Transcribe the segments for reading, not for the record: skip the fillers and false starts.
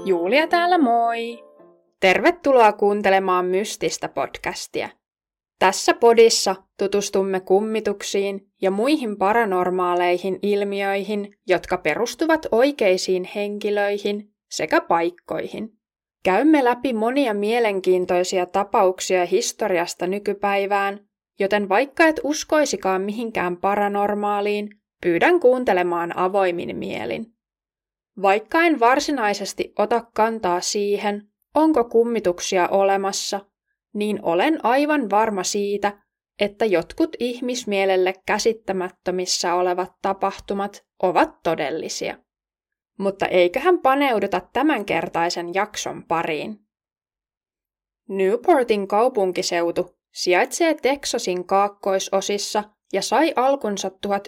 Julia täällä moi! Tervetuloa kuuntelemaan Mystistä podcastia. Tässä podissa tutustumme kummituksiin ja muihin paranormaaleihin ilmiöihin, jotka perustuvat oikeisiin henkilöihin sekä paikkoihin. Käymme läpi monia mielenkiintoisia tapauksia historiasta nykypäivään, joten vaikka et uskoisikaan mihinkään paranormaaliin, pyydän kuuntelemaan avoimin mielin. Vaikka en varsinaisesti ota kantaa siihen, onko kummituksia olemassa, niin olen aivan varma siitä, että jotkut ihmismielelle käsittämättömissä olevat tapahtumat ovat todellisia. Mutta eiköhän paneuduta tämänkertaisen jakson pariin. Newportin kaupunkiseutu sijaitsee Texasin kaakkoisosissa ja sai alkunsa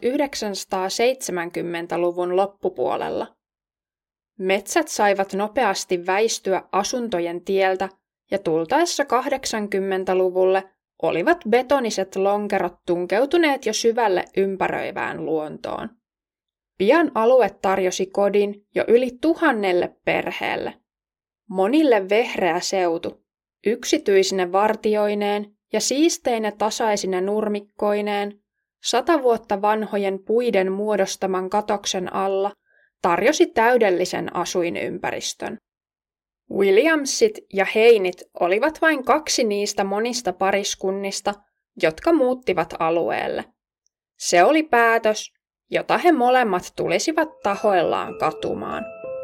1970-luvun loppupuolella. Metsät saivat nopeasti väistyä asuntojen tieltä ja tultaessa 80-luvulle olivat betoniset lonkerot tunkeutuneet jo syvälle ympäröivään luontoon. Pian alue tarjosi kodin jo yli 1000 perheelle. Monille vehreä seutu, yksityisine vartioineen ja siisteine tasaisine nurmikkoineen, 100 vuotta vanhojen puiden muodostaman katoksen alla, tarjosi täydellisen asuinympäristön. Williamsit ja Heinit olivat vain 2 niistä monista pariskunnista, jotka muuttivat alueelle. Se oli päätös, jota he molemmat tulisivat tahoillaan katumaan.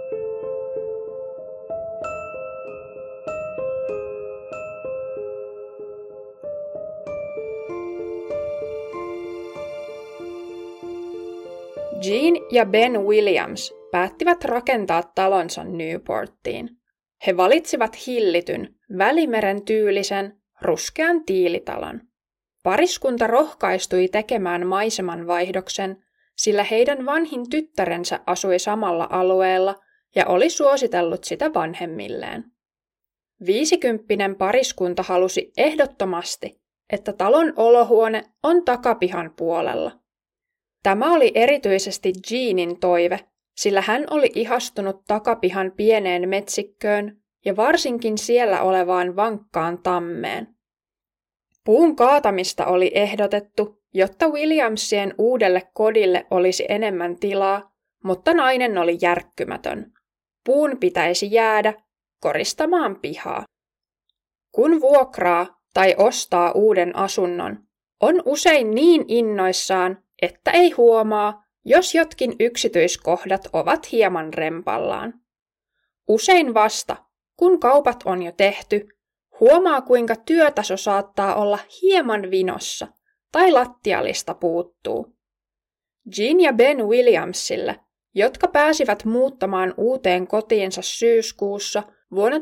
Jean ja Ben Williams päättivät rakentaa talonsa Newporttiin. He valitsivat hillityn, Välimeren tyylisen, ruskean tiilitalon. Pariskunta rohkaistui tekemään maisemanvaihdoksen, sillä heidän vanhin tyttärensä asui samalla alueella ja oli suositellut sitä vanhemmilleen. 50 pariskunta halusi ehdottomasti, että talon olohuone on takapihan puolella. Tämä oli erityisesti Jeanin toive, sillä hän oli ihastunut takapihan pieneen metsikköön ja varsinkin siellä olevaan vankkaan tammeen. Puun kaatamista oli ehdotettu, jotta Williamsien uudelle kodille olisi enemmän tilaa, mutta nainen oli järkkymätön. Puun pitäisi jäädä koristamaan pihaa. Kun vuokraa tai ostaa uuden asunnon, on usein niin innoissaan, että ei huomaa, jos jotkin yksityiskohdat ovat hieman rempallaan. Usein vasta, kun kaupat on jo tehty, huomaa kuinka työtaso saattaa olla hieman vinossa tai lattialista puuttuu. Jean ja Ben Williamsille, jotka pääsivät muuttamaan uuteen kotiinsa syyskuussa vuonna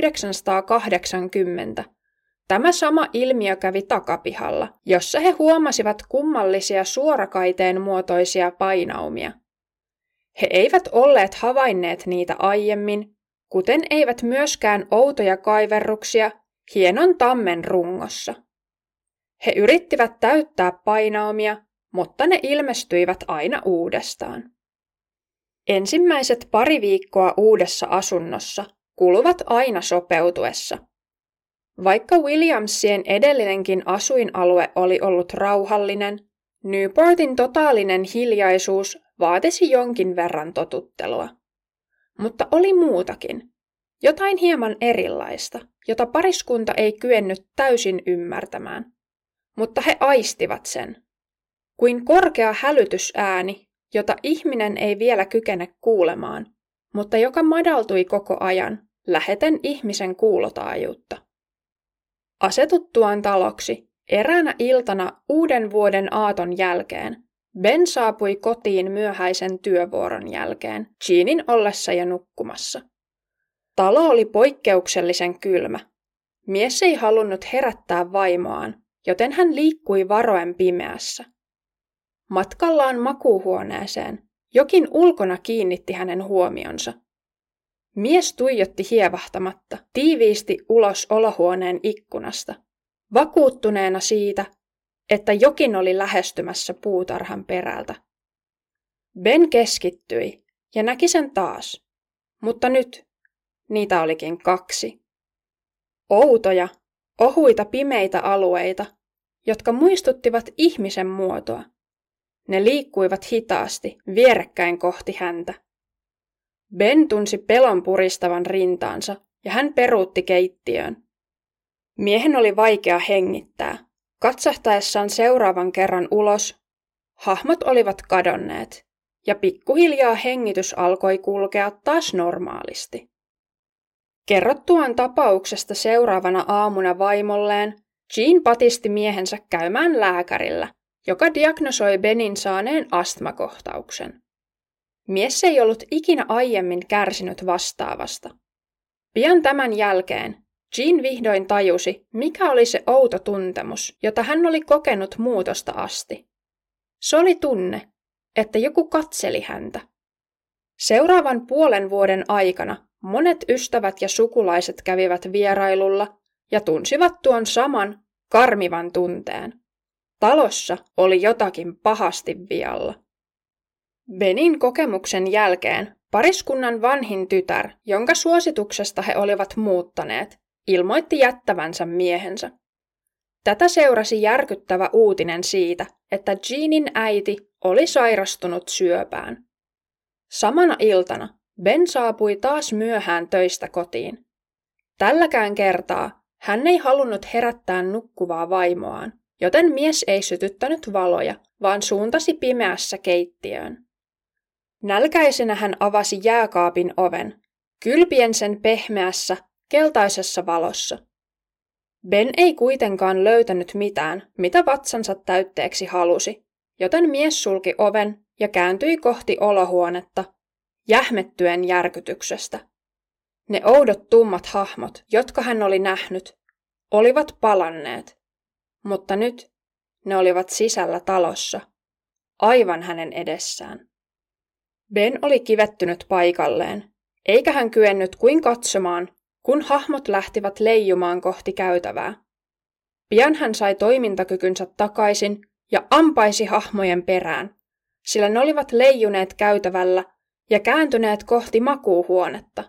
1980, tämä sama ilmiö kävi takapihalla, jossa he huomasivat kummallisia suorakaiteen muotoisia painaumia. He eivät olleet havainneet niitä aiemmin, kuten eivät myöskään outoja kaiverruksia hienon tammen rungossa. He yrittivät täyttää painaumia, mutta ne ilmestyivät aina uudestaan. Ensimmäiset 2 viikkoa uudessa asunnossa kuluvat aina sopeutuessa. Vaikka Williamsien edellinenkin asuinalue oli ollut rauhallinen, Newportin totaalinen hiljaisuus vaatisi jonkin verran totuttelua. Mutta oli muutakin, jotain hieman erilaista, jota pariskunta ei kyennyt täysin ymmärtämään. Mutta he aistivat sen. Kuin korkea hälytysääni, jota ihminen ei vielä kykene kuulemaan, mutta joka madaltui koko ajan, läheten ihmisen kuulotaajuutta. Asetuttuaan taloksi eräänä iltana uuden vuoden aaton jälkeen, Ben saapui kotiin myöhäisen työvuoron jälkeen, Jeanin ollessa jo nukkumassa. Talo oli poikkeuksellisen kylmä. Mies ei halunnut herättää vaimoaan, joten hän liikkui varoen pimeässä. Matkallaan makuuhuoneeseen jokin ulkona kiinnitti hänen huomionsa. Mies tuijotti hievahtamatta tiiviisti ulos olohuoneen ikkunasta, vakuuttuneena siitä, että jokin oli lähestymässä puutarhan perältä. Ben keskittyi ja näki sen taas, mutta nyt niitä olikin 2. Outoja, ohuita pimeitä alueita, jotka muistuttivat ihmisen muotoa. Ne liikkuivat hitaasti vierekkäin kohti häntä. Ben tunsi pelon puristavan rintaansa ja hän peruutti keittiöön. Miehen oli vaikea hengittää. Katsahtaessaan seuraavan kerran ulos, hahmot olivat kadonneet ja pikkuhiljaa hengitys alkoi kulkea taas normaalisti. Kerrottuaan tapauksesta seuraavana aamuna vaimolleen, Jean patisti miehensä käymään lääkärillä, joka diagnosoi Benin saaneen astmakohtauksen. Mies ei ollut ikinä aiemmin kärsinyt vastaavasta. Pian tämän jälkeen Jean vihdoin tajusi, mikä oli se outo tuntemus, jota hän oli kokenut muutosta asti. Se oli tunne, että joku katseli häntä. Seuraavan puolen vuoden aikana monet ystävät ja sukulaiset kävivät vierailulla ja tunsivat tuon saman karmivan tunteen. Talossa oli jotakin pahasti vialla. Benin kokemuksen jälkeen pariskunnan vanhin tytär, jonka suosituksesta he olivat muuttaneet, ilmoitti jättävänsä miehensä. Tätä seurasi järkyttävä uutinen siitä, että Jeanin äiti oli sairastunut syöpään. Samana iltana Ben saapui taas myöhään töistä kotiin. Tälläkään kertaa hän ei halunnut herättää nukkuvaa vaimoaan, joten mies ei sytyttänyt valoja, vaan suuntasi pimeässä keittiöön. Nälkäisenä hän avasi jääkaapin oven, kylpien sen pehmeässä, keltaisessa valossa. Ben ei kuitenkaan löytänyt mitään, mitä vatsansa täytteeksi halusi, joten mies sulki oven ja kääntyi kohti olohuonetta, jähmettyen järkytyksestä. Ne oudot tummat hahmot, jotka hän oli nähnyt, olivat palanneet, mutta nyt ne olivat sisällä talossa, aivan hänen edessään. Ben oli kivettynyt paikalleen, eikä hän kyennyt kuin katsomaan, kun hahmot lähtivät leijumaan kohti käytävää. Pian hän sai toimintakykynsä takaisin ja ampaisi hahmojen perään, sillä ne olivat leijuneet käytävällä ja kääntyneet kohti makuuhuonetta.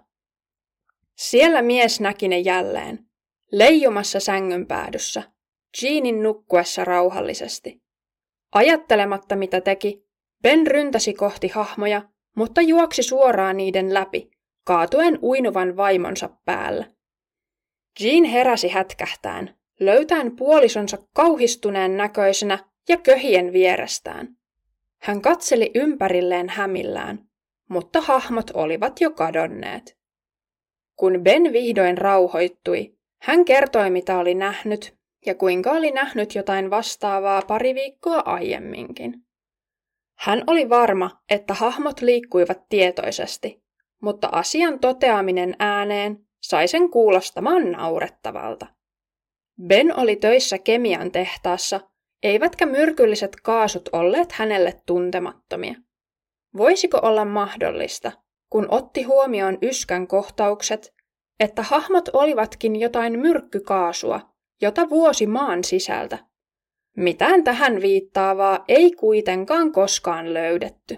Siellä mies näki ne jälleen, leijumassa sängyn päädyssä, Jeanin nukkuessa rauhallisesti. Ajattelematta mitä teki, Ben ryntäsi kohti hahmoja, mutta juoksi suoraan niiden läpi, kaatuen uinuvan vaimonsa päällä. Jean heräsi hätkähtäen, löytäen puolisonsa kauhistuneen näköisenä ja köhien vierestään. Hän katseli ympärilleen hämillään, mutta hahmot olivat jo kadonneet. Kun Ben vihdoin rauhoittui, hän kertoi mitä oli nähnyt ja kuinka oli nähnyt jotain vastaavaa pari viikkoa aiemminkin. Hän oli varma, että hahmot liikkuivat tietoisesti, mutta asian toteaminen ääneen sai sen kuulostamaan naurettavalta. Ben oli töissä kemian tehtaassa, eivätkä myrkylliset kaasut olleet hänelle tuntemattomia. Voisiko olla mahdollista, kun otti huomioon yskän kohtaukset, että hahmot olivatkin jotain myrkkykaasua, jota vuosi maan sisältä? Mitään tähän viittaavaa ei kuitenkaan koskaan löydetty.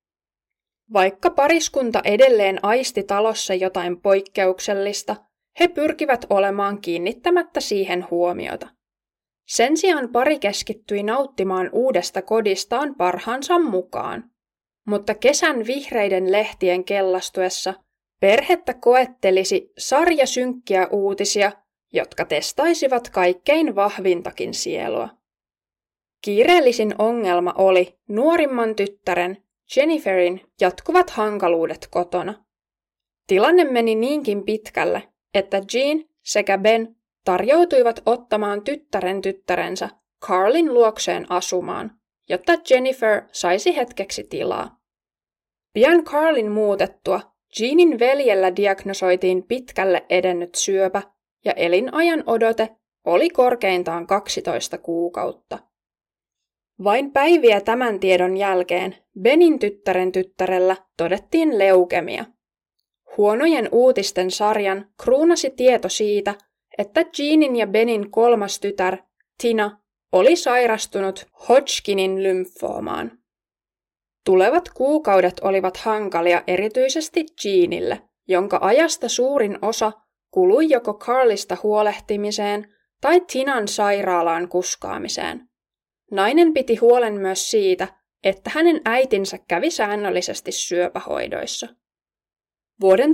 Vaikka pariskunta edelleen aisti talossa jotain poikkeuksellista, he pyrkivät olemaan kiinnittämättä siihen huomiota. Sen sijaan pari keskittyi nauttimaan uudesta kodistaan parhaansa mukaan. Mutta kesän vihreiden lehtien kellastuessa perhettä koettelisi sarja synkkiä uutisia, jotka testaisivat kaikkein vahvintakin sielua. Kiireellisin ongelma oli nuorimman tyttären, Jenniferin, jatkuvat hankaluudet kotona. Tilanne meni niinkin pitkälle, että Jean sekä Ben tarjoutuivat ottamaan tyttärensä Carlin luokseen asumaan, jotta Jennifer saisi hetkeksi tilaa. Pian Carlin muutettua, Jeanin veljellä diagnosoitiin pitkälle edennyt syöpä ja elinajan odote oli korkeintaan 12 kuukautta. Vain päiviä tämän tiedon jälkeen Benin tyttärellä todettiin leukemia. Huonojen uutisten sarjan kruunasi tieto siitä, että Jeanin ja Benin kolmas tytär, Tina, oli sairastunut Hodgkinin lymfoomaan. Tulevat kuukaudet olivat hankalia erityisesti Jeanille, jonka ajasta suurin osa kului joko Carlista huolehtimiseen tai Tinan sairaalaan kuskaamiseen. Nainen piti huolen myös siitä, että hänen äitinsä kävi säännöllisesti syöpähoidoissa. Vuoden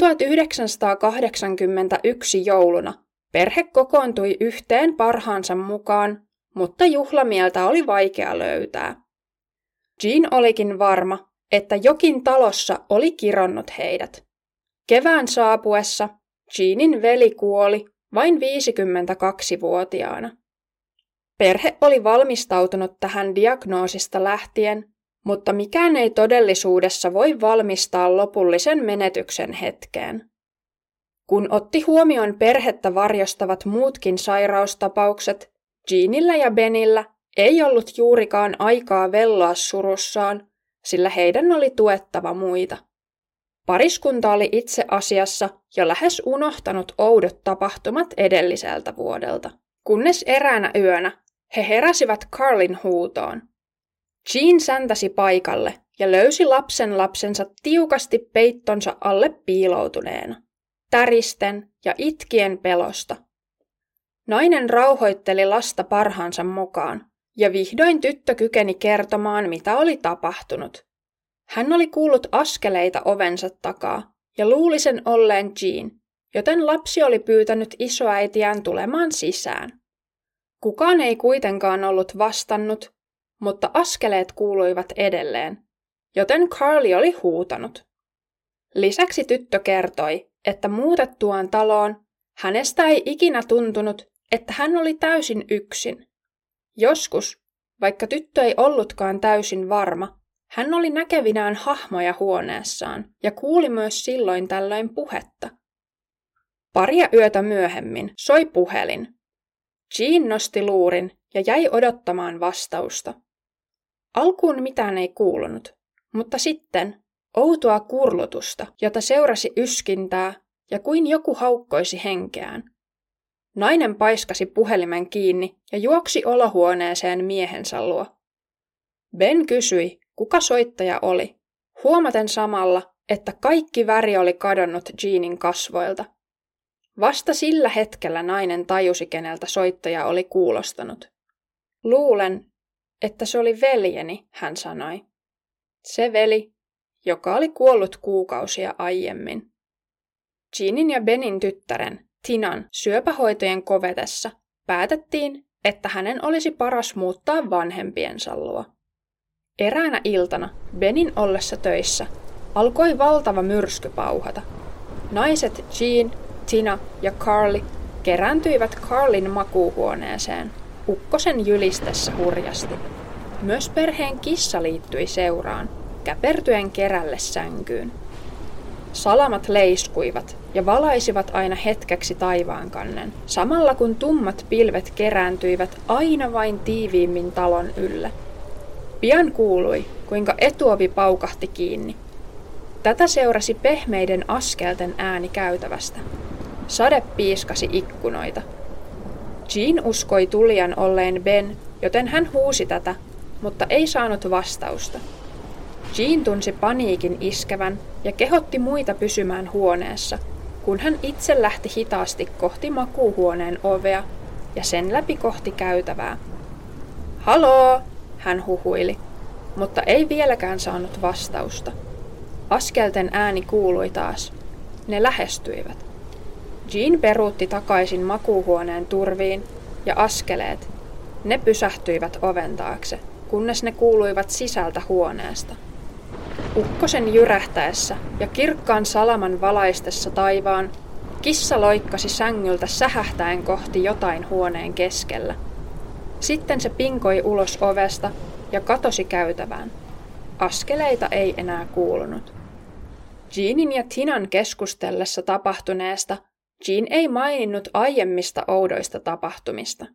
1981 jouluna perhe kokoontui yhteen parhaansa mukaan, mutta juhlamieltä oli vaikea löytää. Jean olikin varma, että jokin talossa oli kironnut heidät. Kevään saapuessa Jeanin veli kuoli vain 52-vuotiaana. Perhe oli valmistautunut tähän diagnoosista lähtien, mutta mikään ei todellisuudessa voi valmistaa lopullisen menetyksen hetkeen. Kun otti huomioon perhettä varjostavat muutkin sairaustapaukset, Jeanillä ja Benillä ei ollut juurikaan aikaa velloa surussaan, sillä heidän oli tuettava muita. Pariskunta oli itse asiassa jo lähes unohtanut oudot tapahtumat edelliseltä vuodelta, kunnes eräänä yönä he heräsivät Carlin huutoon. Jean säntäsi paikalle ja löysi lapsensa tiukasti peittonsa alle piiloutuneena, täristen ja itkien pelosta. Nainen rauhoitteli lasta parhaansa mukaan, ja vihdoin tyttö kykeni kertomaan, mitä oli tapahtunut. Hän oli kuullut askeleita ovensa takaa, ja luuli sen olleen Jean, joten lapsi oli pyytänyt isoäitiään tulemaan sisään. Kukaan ei kuitenkaan ollut vastannut, mutta askeleet kuuluivat edelleen, joten Carly oli huutanut. Lisäksi tyttö kertoi, että muutettuaan taloon hänestä ei ikinä tuntunut, että hän oli täysin yksin. Joskus, vaikka tyttö ei ollutkaan täysin varma, hän oli näkevinään hahmoja huoneessaan ja kuuli myös silloin tällöin puhetta. Paria yötä myöhemmin soi puhelin. Jean nosti luurin ja jäi odottamaan vastausta. Alkuun mitään ei kuulunut, mutta sitten outoa kurlutusta, jota seurasi yskintää ja kuin joku haukkoisi henkeään. Nainen paiskasi puhelimen kiinni ja juoksi olohuoneeseen miehensä luo. Ben kysyi, kuka soittaja oli, huomaten samalla, että kaikki väri oli kadonnut Jeanin kasvoilta. Vasta sillä hetkellä nainen tajusi, keneltä soittaja oli kuulostanut. Luulen, että se oli veljeni, hän sanoi. Se veli, joka oli kuollut kuukausia aiemmin. Jeanin ja Benin tyttären, Tinan, syöpähoitojen kovetessa päätettiin, että hänen olisi paras muuttaa vanhempiensa luo. Eräänä iltana, Benin ollessa töissä, alkoi valtava myrsky pauhata. Naiset Jean, Tina ja Carly kerääntyivät Carlin makuuhuoneeseen, ukkosen jylistessä hurjasti. Myös perheen kissa liittyi seuraan, käpertyen kerälle sänkyyn. Salamat leiskuivat ja valaisivat aina hetkeksi taivaankannen, samalla kun tummat pilvet kerääntyivät aina vain tiiviimmin talon ylle. Pian kuului, kuinka etuovi paukahti kiinni. Tätä seurasi pehmeiden askelten ääni käytävästä. Sade piiskasi ikkunoita. Jean uskoi tulijan olleen Ben, joten hän huusi tätä, mutta ei saanut vastausta. Jean tunsi paniikin iskevän ja kehotti muita pysymään huoneessa, kun hän itse lähti hitaasti kohti makuuhuoneen ovea ja sen läpi kohti käytävää. Haloo, hän huhuili, mutta ei vieläkään saanut vastausta. Askelten ääni kuului taas. Ne lähestyivät. Jean peruutti takaisin makuuhuoneen turviin ja askeleet. Ne pysähtyivät oven taakse, kunnes ne kuuluivat sisältä huoneesta. Ukkosen jyrähtäessä ja kirkkaan salaman valaistessa taivaan, kissa loikkasi sängyltä sähähtäen kohti jotain huoneen keskellä. Sitten se pinkoi ulos ovesta ja katosi käytävään. Askeleita ei enää kuulunut. Jeanin ja Tinan keskustellessa tapahtuneesta Jean ei maininnut aiemmista oudoista tapahtumista.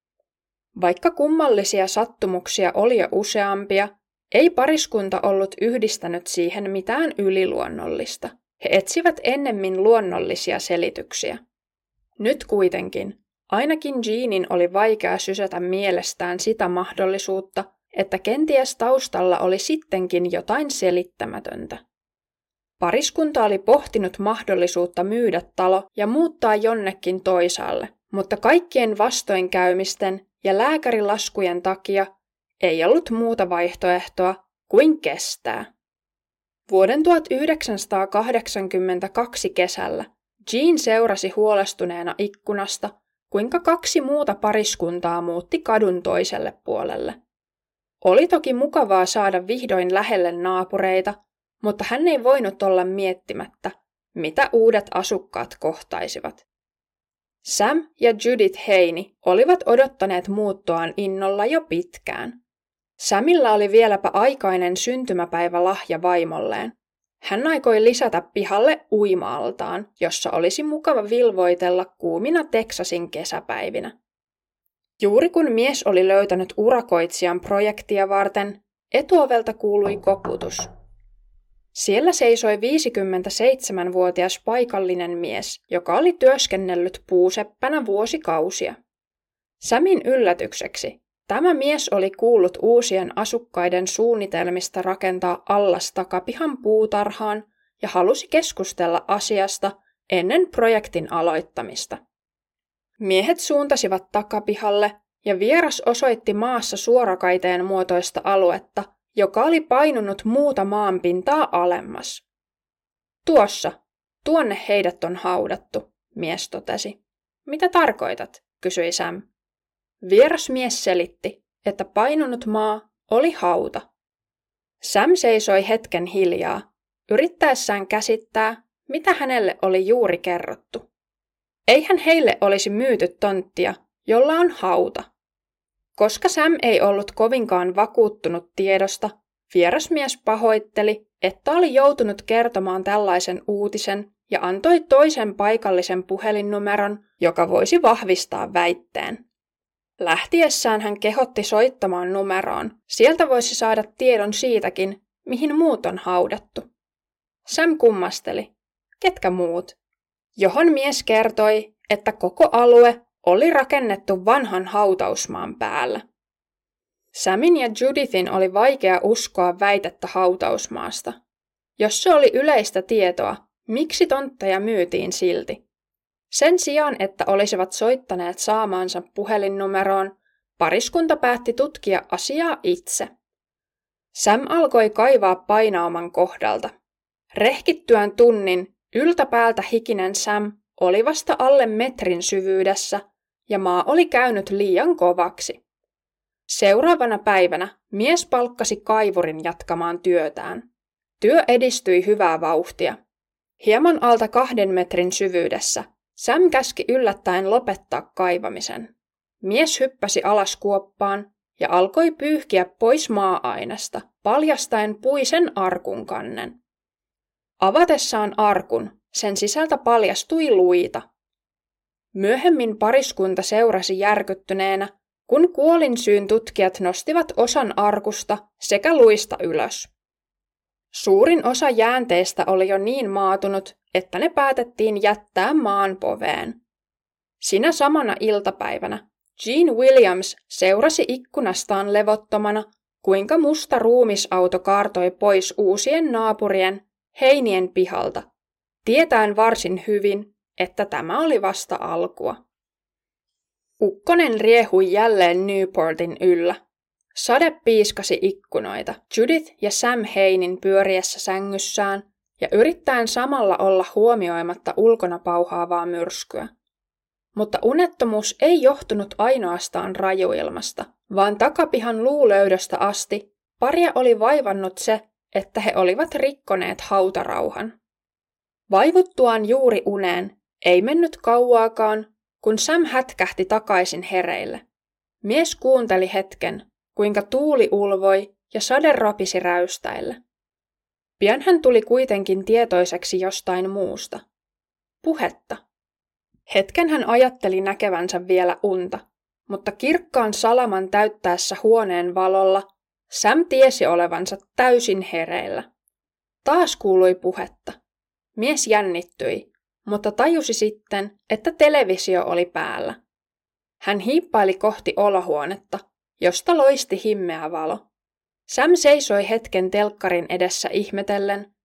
Vaikka kummallisia sattumuksia oli jo useampia, ei pariskunta ollut yhdistänyt siihen mitään yliluonnollista. He etsivät ennemmin luonnollisia selityksiä. Nyt kuitenkin, ainakin Jeanin oli vaikea sysätä mielestään sitä mahdollisuutta, että kenties taustalla oli sittenkin jotain selittämätöntä. Pariskunta oli pohtinut mahdollisuutta myydä talo ja muuttaa jonnekin toisaalle, mutta kaikkien vastoinkäymisten ja lääkärilaskujen takia ei ollut muuta vaihtoehtoa kuin kestää. Vuoden 1982 kesällä Jean seurasi huolestuneena ikkunasta, kuinka 2 muuta pariskuntaa muutti kadun toiselle puolelle. Oli toki mukavaa saada vihdoin lähelle naapureita, mutta hän ei voinut olla miettimättä, mitä uudet asukkaat kohtaisivat. Sam ja Judith Haney olivat odottaneet muuttoaan innolla jo pitkään. Samilla oli vieläpä aikainen syntymäpäivälahja vaimolleen. Hän aikoi lisätä pihalle uima-altaan, jossa olisi mukava vilvoitella kuumina Teksasin kesäpäivinä. Juuri kun mies oli löytänyt urakoitsijan projektia varten, etuovelta kuului koputus. Siellä seisoi 57-vuotias paikallinen mies, joka oli työskennellyt puuseppänä vuosikausia. Samin yllätykseksi tämä mies oli kuullut uusien asukkaiden suunnitelmista rakentaa allas takapihan puutarhaan ja halusi keskustella asiasta ennen projektin aloittamista. Miehet suuntasivat takapihalle ja vieras osoitti maassa suorakaiteen muotoista aluetta, joka oli painunut muuta maanpintaa alemmas. Tuonne heidät on haudattu, mies totesi. Mitä tarkoitat, kysyi Sam. Vieras mies selitti, että painunut maa oli hauta. Sam seisoi hetken hiljaa, yrittäessään käsittää, mitä hänelle oli juuri kerrottu. Eihän heille olisi myyty tonttia, jolla on hauta. Koska Sam ei ollut kovinkaan vakuuttunut tiedosta, vierasmies pahoitteli, että oli joutunut kertomaan tällaisen uutisen ja antoi toisen paikallisen puhelinnumeron, joka voisi vahvistaa väitteen. Lähtiessään hän kehotti soittamaan numeroon. Sieltä voisi saada tiedon siitäkin, mihin muut on haudattu. Sam kummasteli. Ketkä muut? Johon mies kertoi, että koko alue oli rakennettu vanhan hautausmaan päällä. Samin ja Judithin oli vaikea uskoa väitettä hautausmaasta. Jos se oli yleistä tietoa, miksi tontteja myytiin silti? Sen sijaan, että olisivat soittaneet saamaansa puhelinnumeroon, pariskunta päätti tutkia asiaa itse. Sam alkoi kaivaa painauman kohdalta. Rehkittyään tunnin, yltäpäältä hikinen Sam oli vasta alle metrin syvyydessä ja maa oli käynyt liian kovaksi. Seuraavana päivänä mies palkkasi kaivurin jatkamaan työtään. Työ edistyi hyvää vauhtia. Hieman alta 2 metrin syvyydessä Sam käski yllättäen lopettaa kaivamisen. Mies hyppäsi alas kuoppaan ja alkoi pyyhkiä pois maa-ainesta, paljastaen puisen arkun kannen. Avatessaan arkun sen sisältä paljastui luita. Myöhemmin pariskunta seurasi järkyttyneenä, kun kuolinsyyn tutkijat nostivat osan arkusta sekä luista ylös. Suurin osa jäänteistä oli jo niin maatunut, että ne päätettiin jättää maan poveen. Sinä samana iltapäivänä Jean Williams seurasi ikkunastaan levottomana, kuinka musta ruumisauto kaartoi pois uusien naapurien, Heinien pihalta, tietäen varsin hyvin, että tämä oli vasta alkua. Ukkonen riehui jälleen Newportin yllä. Sade piiskasi ikkunoita, Judith ja Sam Haneyn pyöriessä sängyssään ja yrittäen samalla olla huomioimatta ulkona pauhaavaa myrskyä. Mutta unettomuus ei johtunut ainoastaan rajuilmasta, vaan takapihan luulöydöstä asti paria oli vaivannut se, että he olivat rikkoneet hautarauhan. Vaivuttuaan juuri uneen ei mennyt kauaakaan, kun Sam hätkähti takaisin hereille. Mies kuunteli hetken, kuinka tuuli ulvoi ja sade rapisi räystäillä. Pian hän tuli kuitenkin tietoiseksi jostain muusta. Puhetta. Hetken hän ajatteli näkevänsä vielä unta, mutta kirkkaan salaman täyttäessä huoneen valolla Sam tiesi olevansa täysin hereillä. Taas kuului puhetta. Mies jännittyi, mutta tajusi sitten, että televisio oli päällä. Hän hiippaili kohti olohuonetta, josta loisti himmeä valo. Sam seisoi hetken telkkarin edessä ihmetellen,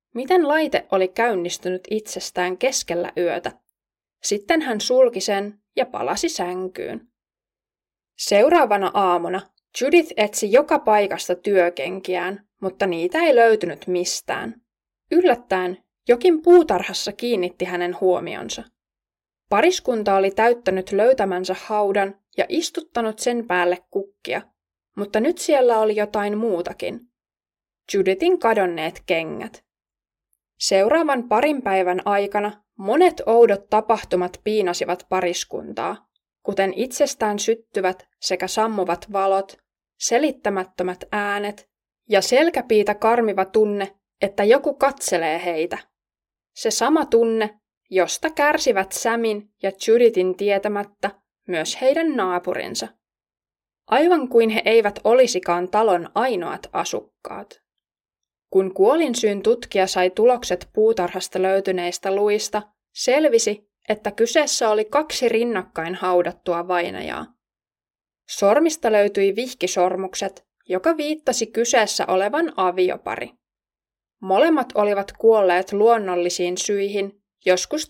miten laite oli käynnistynyt itsestään keskellä yötä. Sitten hän sulki sen ja palasi sänkyyn. Seuraavana aamuna Judith etsi joka paikasta työkenkiään, mutta niitä ei löytynyt mistään. Yllättäen jokin puutarhassa kiinnitti hänen huomionsa. Pariskunta oli täyttänyt löytämänsä haudan ja istuttanut sen päälle kukkia, mutta nyt siellä oli jotain muutakin. Judithin kadonneet kengät. Seuraavan parin päivän aikana monet oudot tapahtumat piinasivat pariskuntaa, kuten itsestään syttyvät sekä sammuvat valot, selittämättömät äänet ja selkäpiitä karmiva tunne, että joku katselee heitä. Se sama tunne, josta kärsivät Samin ja Judithin tietämättä myös heidän naapurinsa. Aivan kuin he eivät olisikaan talon ainoat asukkaat. Kun kuolinsyyn tutkija sai tulokset puutarhasta löytyneistä luista, selvisi, että kyseessä oli 2 rinnakkain haudattua vainajaa. Sormista löytyi vihkisormukset, joka viittasi kyseessä olevan aviopari. Molemmat olivat kuolleet luonnollisiin syihin joskus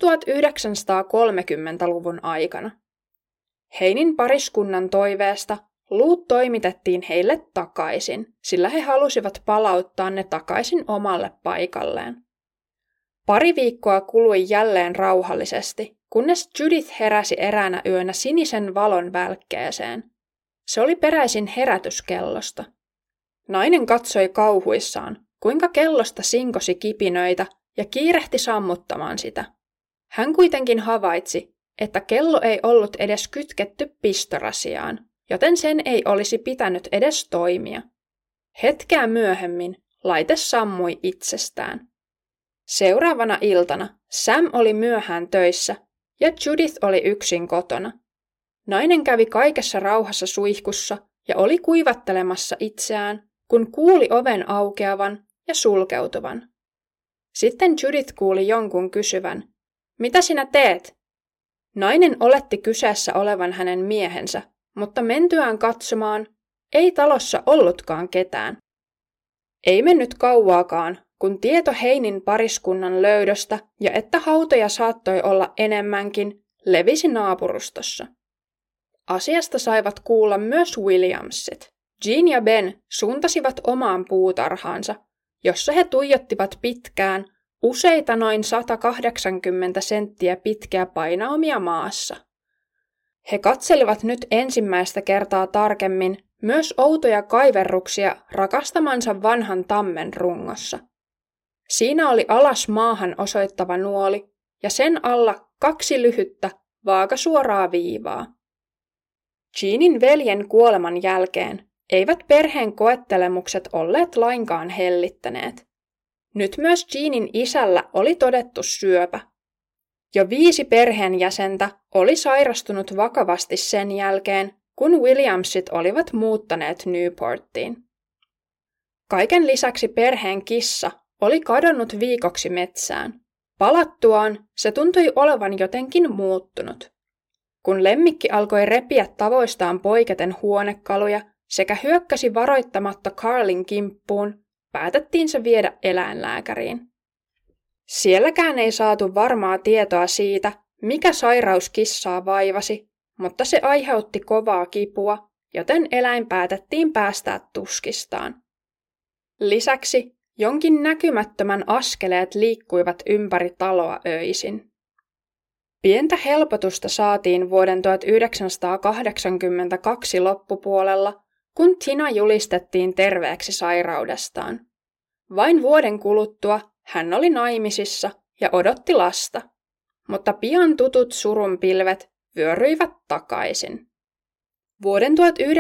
1930-luvun aikana. Heinin pariskunnan toiveesta luut toimitettiin heille takaisin, sillä he halusivat palauttaa ne takaisin omalle paikalleen. Pari viikkoa kului jälleen rauhallisesti, kunnes Judith heräsi eräänä yönä sinisen valon välkkeeseen. Se oli peräisin herätyskellosta. Nainen katsoi kauhuissaan, kuinka kellosta sinkosi kipinöitä ja kiirehti sammuttamaan sitä. Hän kuitenkin havaitsi, että kello ei ollut edes kytketty pistorasiaan, joten sen ei olisi pitänyt edes toimia. Hetkeä myöhemmin laite sammui itsestään. Seuraavana iltana Sam oli myöhään töissä ja Judith oli yksin kotona. Nainen kävi kaikessa rauhassa suihkussa ja oli kuivattelemassa itseään, kun kuuli oven aukeavan ja sulkeutuvan. Sitten Judith kuuli jonkun kysyvän, "Mitä sinä teet?" Nainen oletti kyseessä olevan hänen miehensä, mutta mentyään katsomaan, ei talossa ollutkaan ketään. Ei mennyt kauaakaan, kun tieto Heinin pariskunnan löydöstä ja että hautoja saattoi olla enemmänkin, levisi naapurustossa. Asiasta saivat kuulla myös Williamsit. Jean ja Ben suuntasivat omaan puutarhaansa, jossa he tuijottivat pitkään useita noin 180 senttiä pitkiä painaumia maassa. He katselivat nyt ensimmäistä kertaa tarkemmin myös outoja kaiverruksia rakastamansa vanhan tammen rungossa. Siinä oli alas maahan osoittava nuoli ja sen alla 2 lyhyttä, vaakasuoraa viivaa. Jeanin veljen kuoleman jälkeen eivät perheen koettelemukset olleet lainkaan hellittäneet. Nyt myös Jeanin isällä oli todettu syöpä. Jo 5 perheenjäsentä oli sairastunut vakavasti sen jälkeen, kun Williamsit olivat muuttaneet Newportiin. Kaiken lisäksi perheen kissa oli kadonnut viikoksi metsään. Palattuaan se tuntui olevan jotenkin muuttunut. Kun lemmikki alkoi repiä tavoistaan poiketen huonekaluja sekä hyökkäsi varoittamatta Carlin kimppuun, päätettiin se viedä eläinlääkäriin. Sielläkään ei saatu varmaa tietoa siitä, mikä sairaus kissaa vaivasi, mutta se aiheutti kovaa kipua, joten eläin päätettiin päästää tuskistaan. Lisäksi jonkin näkymättömän askeleet liikkuivat ympäri taloa öisin. Pientä helpotusta saatiin vuoden 1982 loppupuolella, kun Tina julistettiin terveeksi sairaudestaan. Vain vuoden kuluttua hän oli naimisissa ja odotti lasta, mutta pian tutut surunpilvet vyöryivät takaisin. Vuoden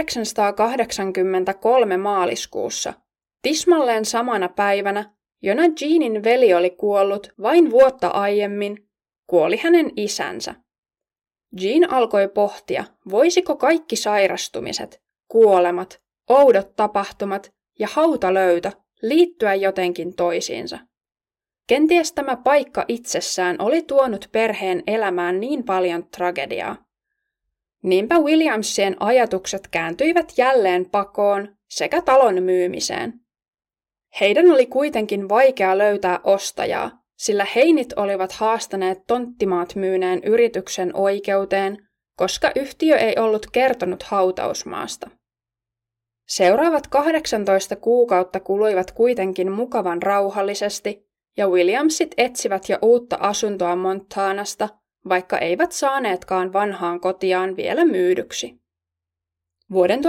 1983 maaliskuussa, tismalleen samana päivänä, jona Jeanin veli oli kuollut vain vuotta aiemmin, kuoli hänen isänsä. Jean alkoi pohtia, voisiko kaikki sairastumiset, kuolemat, oudot tapahtumat ja hautalöytö liittyä jotenkin toisiinsa. Kenties tämä paikka itsessään oli tuonut perheen elämään niin paljon tragediaa. Niinpä Williamsien ajatukset kääntyivät jälleen pakoon sekä talon myymiseen. Heidän oli kuitenkin vaikea löytää ostajaa, sillä Heinit olivat haastaneet tonttimaat myyneen yrityksen oikeuteen, koska yhtiö ei ollut kertonut hautausmaasta. Seuraavat 18 kuukautta kuluivat kuitenkin mukavan rauhallisesti, ja Williamsit etsivät jo uutta asuntoa Montanasta, vaikka eivät saaneetkaan vanhaan kotiaan vielä myydyksi. Vuoden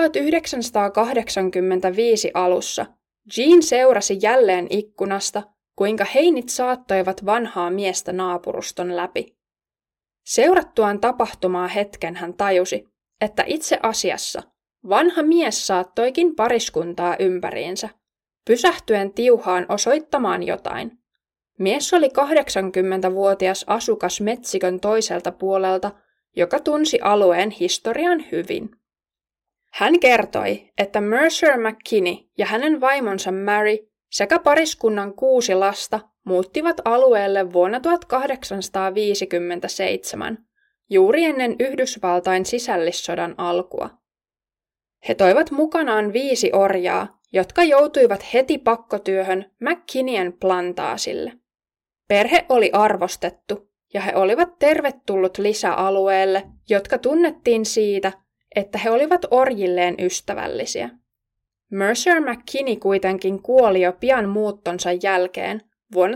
1985 alussa Jean seurasi jälleen ikkunasta, kuinka Heinit saattoivat vanhaa miestä naapuruston läpi. Seurattuaan tapahtumaa hetken hän tajusi, että itse asiassa vanha mies saattoikin pariskuntaa ympäriinsä, pysähtyen tiuhaan osoittamaan jotain. Mies oli 80-vuotias asukas metsikön toiselta puolelta, joka tunsi alueen historian hyvin. Hän kertoi, että Mercer McKinney ja hänen vaimonsa Mary sekä pariskunnan 6 lasta muuttivat alueelle vuonna 1857, juuri ennen Yhdysvaltain sisällissodan alkua. He toivat mukanaan 5 orjaa, jotka joutuivat heti pakkotyöhön McKinneyen plantaasille. Perhe oli arvostettu, ja he olivat tervetullut lisä alueelle, jotka tunnettiin siitä, että he olivat orjilleen ystävällisiä. Mercer McKinney kuitenkin kuoli jo pian muuttonsa jälkeen vuonna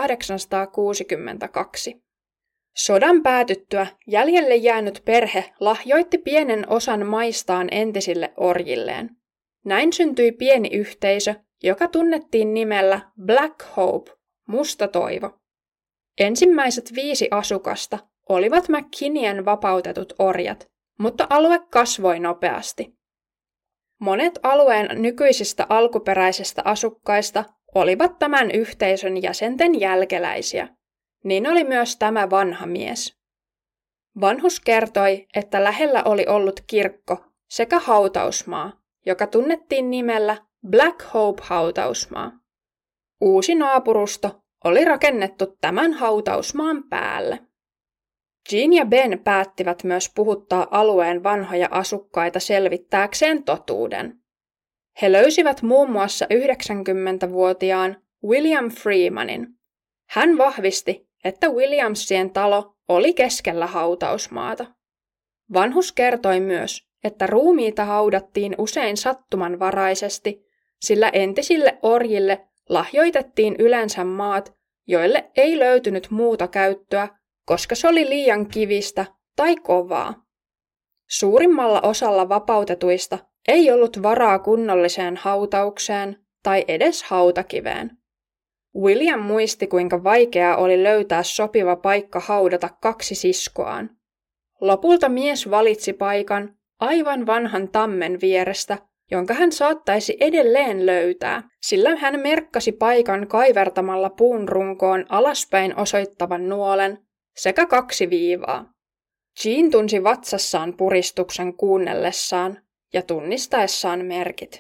1862. Sodan päätyttyä jäljelle jäänyt perhe lahjoitti pienen osan maistaan entisille orjilleen. Näin syntyi pieni yhteisö, joka tunnettiin nimellä Black Hope, musta toivo. Ensimmäiset 5 asukasta olivat McKinneyen vapautetut orjat, mutta alue kasvoi nopeasti. Monet alueen nykyisistä alkuperäisistä asukkaista olivat tämän yhteisön jäsenten jälkeläisiä. Niin oli myös tämä vanha mies. Vanhus kertoi, että lähellä oli ollut kirkko sekä hautausmaa, joka tunnettiin nimellä Black Hope-hautausmaa. Uusi naapurusto oli rakennettu tämän hautausmaan päälle. Jean ja Ben päättivät myös puhuttaa alueen vanhoja asukkaita selvittääkseen totuuden. He löysivät muun muassa 90-vuotiaan William Freemanin. Hän vahvisti, että Williamsien talo oli keskellä hautausmaata. Vanhus kertoi myös, että ruumiita haudattiin usein sattumanvaraisesti, sillä entisille orjille lahjoitettiin yleensä maat, joille ei löytynyt muuta käyttöä, koska se oli liian kivistä tai kovaa. Suurimmalla osalla vapautetuista ei ollut varaa kunnolliseen hautaukseen tai edes hautakiveen. William muisti, kuinka vaikeaa oli löytää sopiva paikka haudata 2 siskoaan. Lopulta mies valitsi paikan aivan vanhan tammen vierestä, jonka hän saattaisi edelleen löytää, sillä hän merkkasi paikan kaivertamalla puun runkoon alaspäin osoittavan nuolen sekä 2 viivaa. Jean tunsi vatsassaan puristuksen kuunnellessaan ja tunnistaessaan merkit.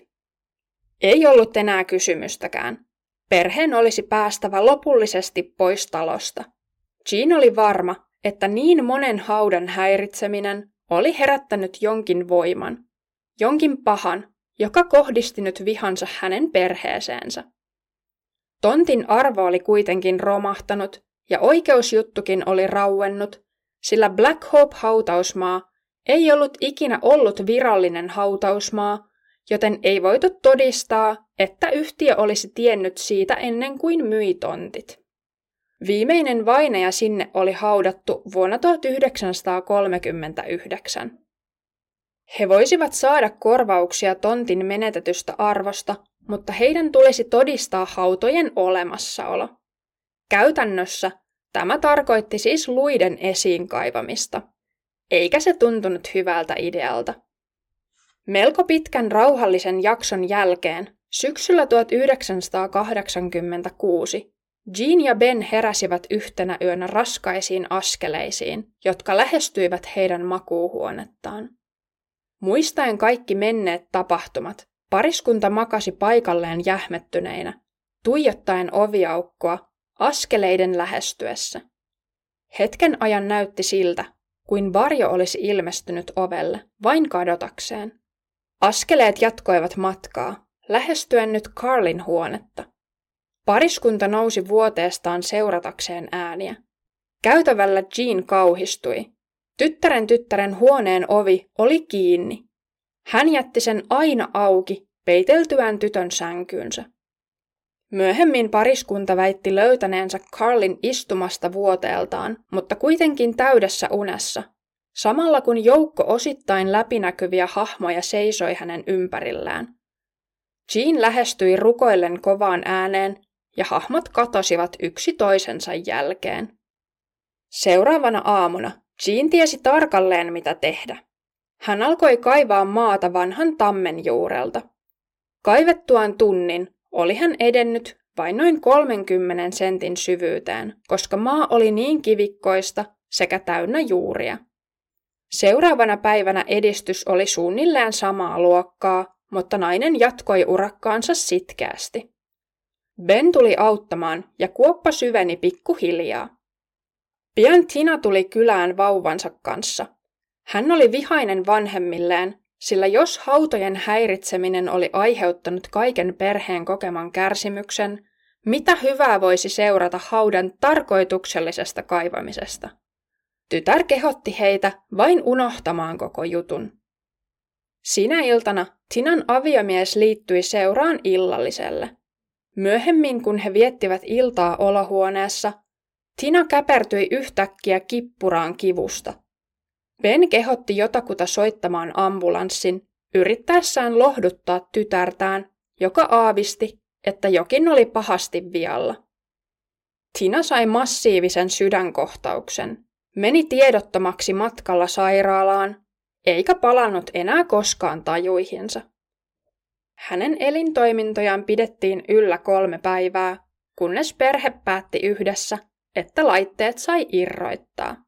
Ei ollut enää kysymystäkään. Perheen olisi päästävä lopullisesti pois talosta. Jean oli varma, että niin monen haudan häiritseminen oli herättänyt jonkin voiman, jonkin pahan, joka kohdisti nyt vihansa hänen perheeseensä. Tontin arvo oli kuitenkin romahtanut ja oikeusjuttukin oli rauennut, sillä Black Hope-hautausmaa ei ollut ikinä ollut virallinen hautausmaa, joten ei voitu todistaa, että yhtiö olisi tiennyt siitä ennen kuin myi tontit. Viimeinen vainaja sinne oli haudattu vuonna 1939. He voisivat saada korvauksia tontin menetetystä arvosta, mutta heidän tulisi todistaa hautojen olemassaolo. Käytännössä tämä tarkoitti siis luiden esiin kaivamista, eikä se tuntunut hyvältä idealta. Melko pitkän rauhallisen jakson jälkeen, syksyllä 1986, Jean ja Ben heräsivät yhtenä yönä raskaisiin askeleisiin, jotka lähestyivät heidän makuuhuonettaan. Muistaen kaikki menneet tapahtumat, pariskunta makasi paikalleen jähmettyneinä, tuijottaen oviaukkoa askeleiden lähestyessä. Hetken ajan näytti siltä, kuin varjo olisi ilmestynyt ovelle, vain kadotakseen. Askeleet jatkoivat matkaa, lähestyen nyt Carlin huonetta, Pariskunta nousi vuoteestaan seuratakseen ääniä. Käytävällä Jean kauhistui. Tyttären huoneen ovi oli kiinni. Hän jätti sen aina auki, peiteltyään tytön sänkyynsä. Myöhemmin pariskunta väitti löytäneensä Carlin istumasta vuoteeltaan, mutta kuitenkin täydessä unessa, samalla kun joukko osittain läpinäkyviä hahmoja seisoi hänen ympärillään. Jean lähestyi rukoillen kovaan ääneen, ja hahmot katosivat yksi toisensa jälkeen. Seuraavana aamuna Jean tiesi tarkalleen, mitä tehdä. Hän alkoi kaivaa maata vanhan tammen juurelta. Kaivettuaan tunnin oli hän edennyt vain noin 30 sentin syvyyteen, koska maa oli niin kivikkoista sekä täynnä juuria. Seuraavana päivänä edistys oli suunnilleen samaa luokkaa, mutta nainen jatkoi urakkaansa sitkeästi. Ben tuli auttamaan ja kuoppa syveni pikkuhiljaa. Pian Tina tuli kylään vauvansa kanssa. Hän oli vihainen vanhemmilleen, sillä jos hautojen häiritseminen oli aiheuttanut kaiken perheen kokeman kärsimyksen, mitä hyvää voisi seurata haudan tarkoituksellisesta kaivamisesta? Tytär kehotti heitä vain unohtamaan koko jutun. Sinä iltana Tinan aviomies liittyi seuraan illalliselle. Myöhemmin, kun he viettivät iltaa olohuoneessa, Tina käpertyi yhtäkkiä kippuraan kivusta. Ben kehotti jotakuta soittamaan ambulanssin, yrittäessään lohduttaa tytärtään, joka aavisti, että jokin oli pahasti vialla. Tina sai massiivisen sydänkohtauksen, meni tiedottomaksi matkalla sairaalaan, eikä palannut enää koskaan tajuihinsa. Hänen elintoimintojaan pidettiin yllä 3 päivää, kunnes perhe päätti yhdessä, että laitteet sai irroittaa.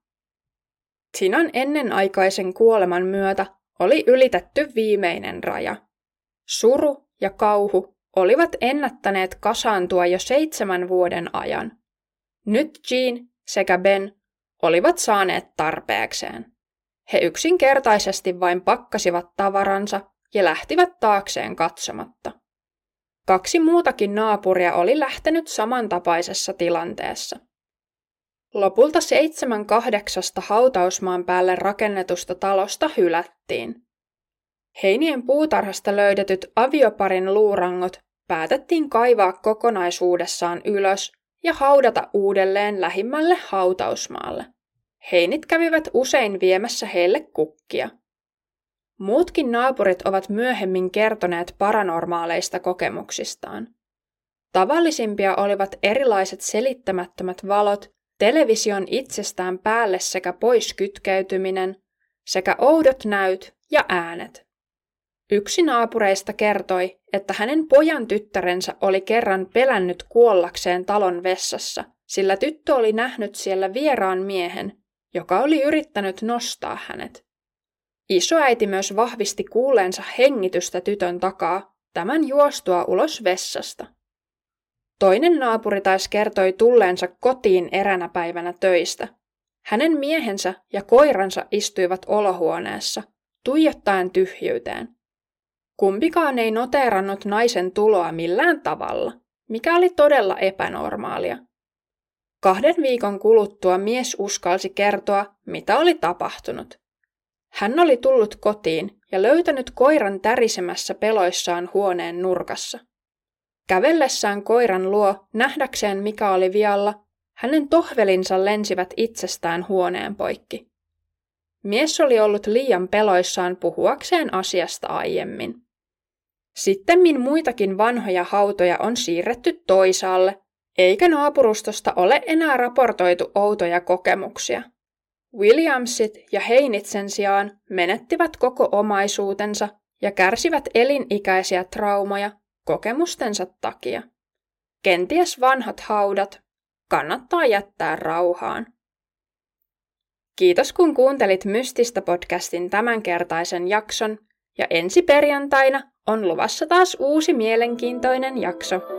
Tinan ennenaikaisen kuoleman myötä oli ylitetty viimeinen raja. Suru ja kauhu olivat ennättäneet kasaantua jo 7 vuoden ajan. Nyt Jean sekä Ben olivat saaneet tarpeekseen. He yksinkertaisesti vain pakkasivat tavaransa ja lähtivät taakseen katsomatta. 2 muutakin naapuria oli lähtenyt samantapaisessa tilanteessa. Lopulta 7/8 hautausmaan päälle rakennetusta talosta hylättiin. Heinien puutarhasta löydetyt avioparin luurangot päätettiin kaivaa kokonaisuudessaan ylös ja haudata uudelleen lähimmälle hautausmaalle. Heinit kävivät usein viemässä heille kukkia. Muutkin naapurit ovat myöhemmin kertoneet paranormaaleista kokemuksistaan. Tavallisimpia olivat erilaiset selittämättömät valot, television itsestään päälle sekä pois kytkeytyminen, sekä oudot näyt ja äänet. Yksi naapureista kertoi, että hänen pojan tyttärensä oli kerran pelännyt kuollakseen talon vessassa, sillä tyttö oli nähnyt siellä vieraan miehen, joka oli yrittänyt nostaa hänet. Isoäiti myös vahvisti kuulleensa hengitystä tytön takaa, tämän juostua ulos vessasta. Toinen naapuri taas kertoi tulleensa kotiin eränä päivänä töistä. Hänen miehensä ja koiransa istuivat olohuoneessa, tuijottaen tyhjyyteen. Kumpikaan ei noteerannut naisen tuloa millään tavalla, mikä oli todella epänormaalia. 2 viikon kuluttua mies uskalsi kertoa, mitä oli tapahtunut. Hän oli tullut kotiin ja löytänyt koiran tärisemässä peloissaan huoneen nurkassa. Kävellessään koiran luo, nähdäkseen mikä oli vialla, hänen tohvelinsa lensivät itsestään huoneen poikki. Mies oli ollut liian peloissaan puhuakseen asiasta aiemmin. Sittemmin muitakin vanhoja hautoja on siirretty toisaalle, eikä naapurustosta ole enää raportoitu outoja kokemuksia. Williamsit ja Heinit sen sijaan menettivät koko omaisuutensa ja kärsivät elinikäisiä traumoja kokemustensa takia. Kenties vanhat haudat kannattaa jättää rauhaan. Kiitos kun kuuntelit Mystistä podcastin tämänkertaisen jakson, ja ensi perjantaina on luvassa taas uusi mielenkiintoinen jakso.